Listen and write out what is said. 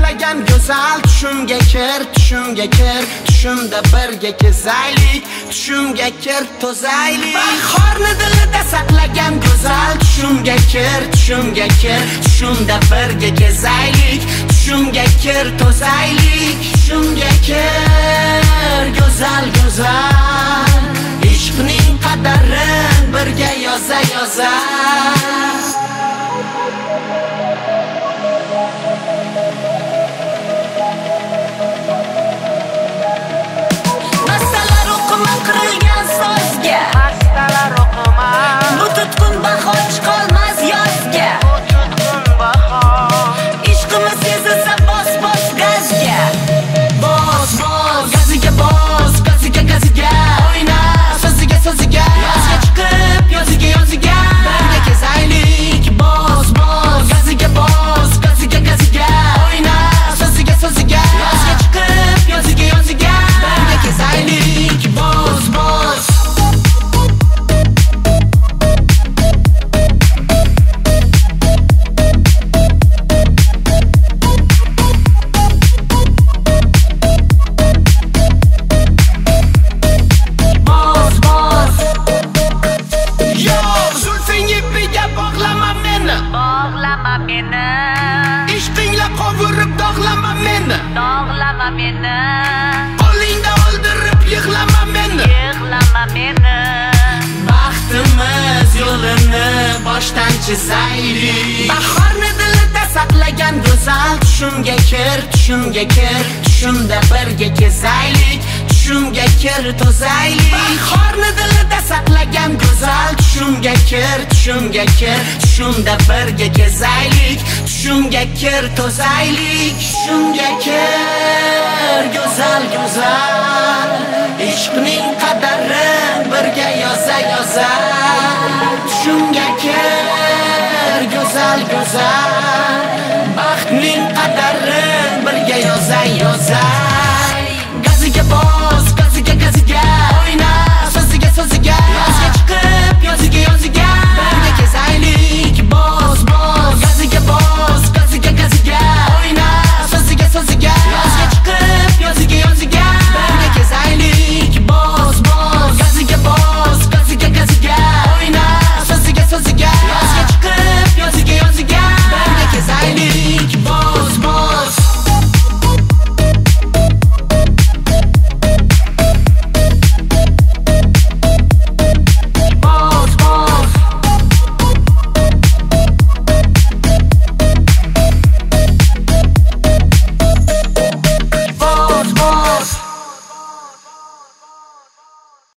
tasaqlagan go'zal tushimga kir, tushimga kir, tushimda birga kezaylik, tushimga kir, to'zaylik. Bahorni dilida saqlagan go'zal tushimga kir, tushimga kir, tushimda birga kezaylik, tushimga kir, to'zaylik, tushimga kir, go'zal go'zal. Ishqning qadarin birga yoza. Ishqingla qovurib dog'lama meni, dog'lama meni. Qo'lingda o'ldirib yig'lama meni, Yig'lama meni. Baxtimiz yo'lini boshdan chizaylik. Bahorni dilida saqlagan go'zal tushimga kir, tushimga kir, tushimda birga kezaylik, tushimga kir, to'zaylik. Bahorni dilida saqlagan go'zal tushimga kir, tushimga kir, tushimda birga kezaylik, tushimga kir, to'zaylik, tushimga kir, go'zal go'zal. Ishqning qadarin birga yoza. Tushimga kir, go'zal go'zal. Baxtning qadarin birga yoza. Gaziga bor